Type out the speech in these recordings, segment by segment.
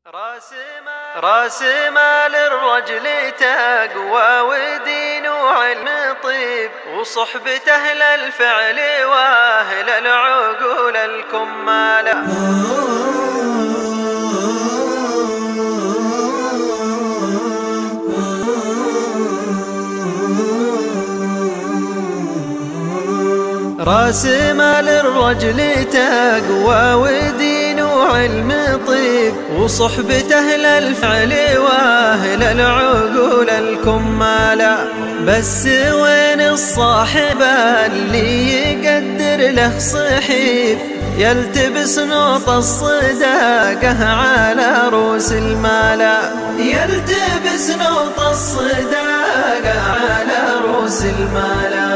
راس مال الرجل تقوى ودين وعلم طيب، وصحبة أهل الفعل وأهل العقول الكمالة. راس مال الرجل تقوى ودين وعلم طيب، وصحبة أهل الفعل وأهل العقول الكمالة. بس وين الصاحب اللي يقدر له صحيب، يلتبس نوط الصداقة على رؤوس المالا، يلتبس نوط الصداقة على رؤوس المالا.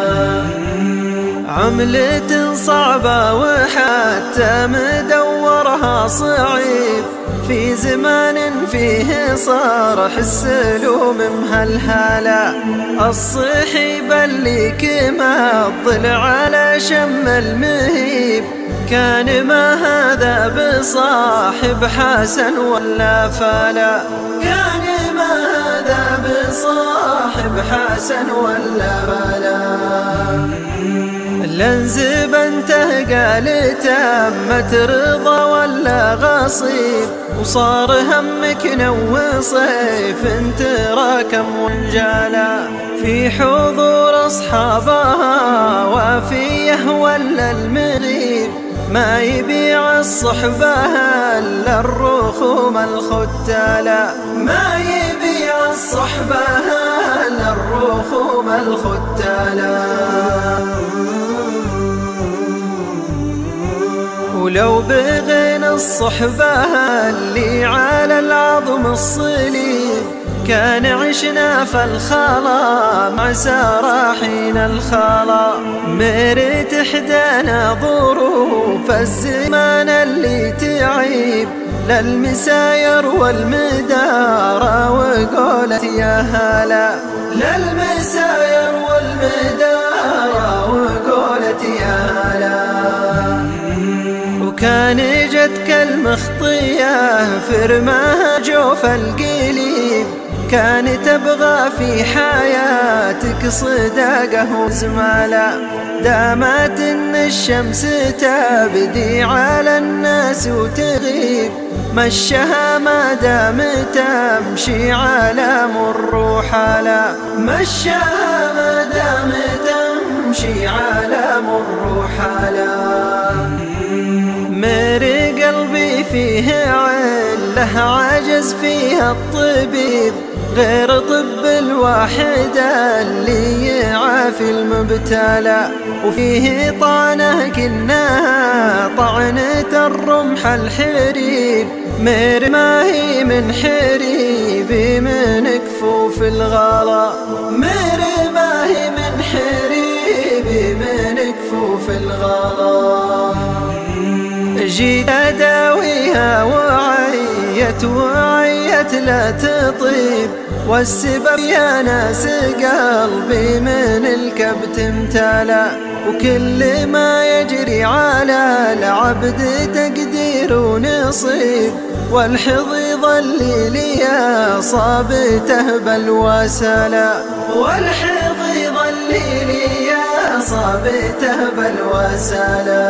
عملة صعبة وحتى مدورها صعيب، في زمان فيه صار حس السلوم مهلهلة. الصحيب اللي كما الضلع على شم المهيب، كان ما هذا بصاحب حسن ولا فلا، كان ما هذا بصاحب حسن ولا فلا. لنزب انته قال تمت رضا ولا غصيب، وصار همك نو صيف تراكم وانجالا، في حضور اصحابها وفيه ولا المغيب، ما يبيع الصحبة الا الرخوم الختالة، ما يبيع الصحبة الا الرخوم الختالة. ولو بغينا الصحبة اللي على العظم الصليب، كان عشنا في الخلا مع سراحين الخلا. مرت احدانا ظروف الزمان اللي تعيب، للمساير والمدارة وقولت يا هلا، للمساير والمدارة وقولت يا هلا. وكان جتك المخطية في رماها جوف القليب، كان تبغى في حياتك صداقة وزمالة، دامت ان الشمس تبدي على الناس وتغيب، مشها ما دام تمشي على مر حلا، مشها ما دام تمشي على مر حلا. مر قلبي فيه عله عجز فيها الطبيب، غير طب الواحد اللي يعافي المبتلى، وفيه طعنه كنها طعنة الرمح الحريب، مر ما هي من حريب من كفوف الغلا، مر ما هي من حريب من كفوف الغلا. جيت أداويها وعيت لا تطيب، والسبب يا ناس قلبي من الكبت امتلا، وكل ما يجري على العبد تقدير ونصيب، والحضيض اللي لي صابته بالوسلا، والحضيض اللي لي صابته بالوسلا.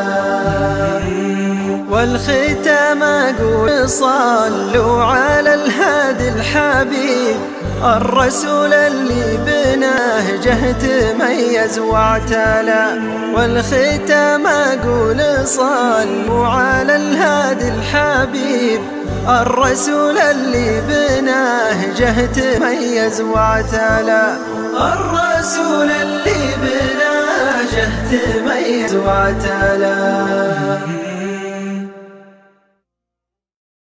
والختام أقول صلوا على الهادي الحبيب، الرسول اللي بنهجه تميز واعتلى. والختام أقول صلوا على الهادي الحبيب، الرسول اللي بنهجه تميز واعتلى، الرسول اللي بنهجه تميز واعتلى.